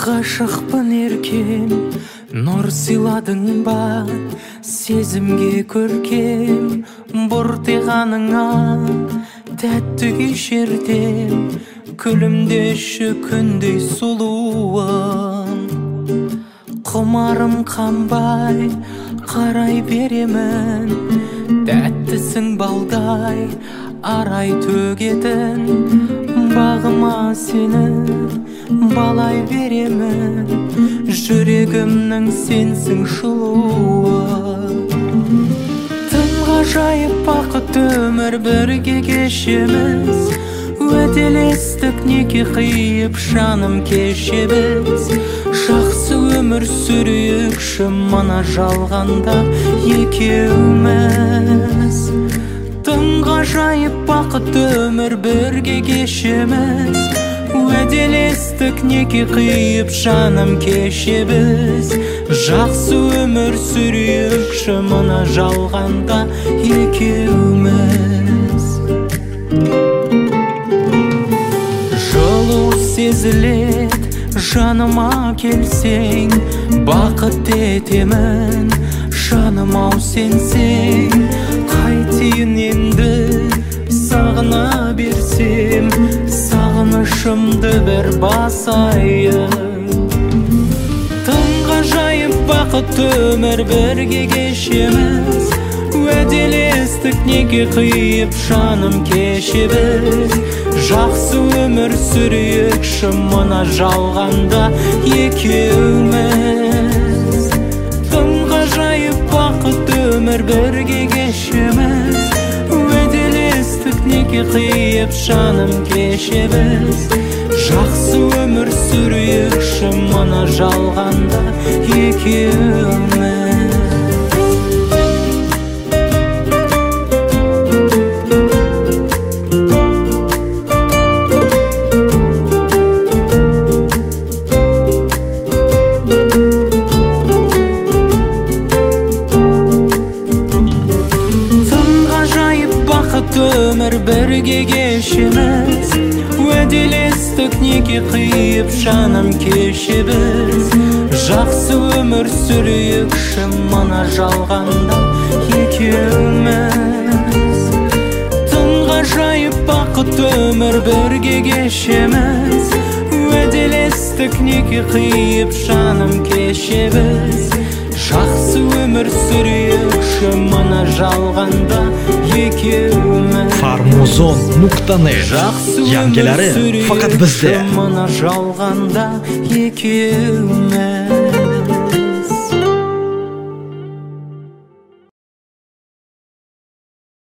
Ғашықпын еркем, нұр сыйладың ба, сезімге көркем, бұртиғаныңа тәтті кешердем, күлімдеші күндей сұлуым. Құмарым қанбай қарай беремін, тәттісің балдай арай төгетін, бағыма сені балай беремін, жүрегімнің сенсің жылуы. Тым ғажайып бақыт өмір бірге кешеміз, уәделестік неке қиып жаным кешеміз. Жақсы өмір сүрейікші мына жалғанда екеуміз. Тым ғажайып бақыт өмір бірге кешеміз, уәделестік неке қиып жаным кешеміз. Жақсы өмір сүрейікші мына жалғанда екеуміз. Жылу сезілет жаныма келсең, бақыт етемін жаным-ау сенсең. Қайтейін енді сағына берсем, сағынышымды бір басайын. Тым ғажайып бақыт өмір бірге кешеміз, уәделестік неке қиып жаным кешеміз. Жақсы өмір сүрейікші мына жалғанда екеуміз. Тым ғажайып бақыт өмір бірге кешеміз, уәделестік неке қиып жаным кешеміз. Жақсы өмір сүрейікші мына жалғанда екеуміз. Өмір бірге кешеміз, уәделестік неке қиып жаным кешеміз. Жақсы өмір сүрейікші мына жалғанда екеуміз. Тым ғажайып бақыт өмір бірге кешеміз, уәделестік неке қиып жаным кешеміз. Жақсы өмір сүрейікші мына жалғанда екеуміз. Farmuzon.net Yangileri fakat bizde. Mına жалғанда екеуміз.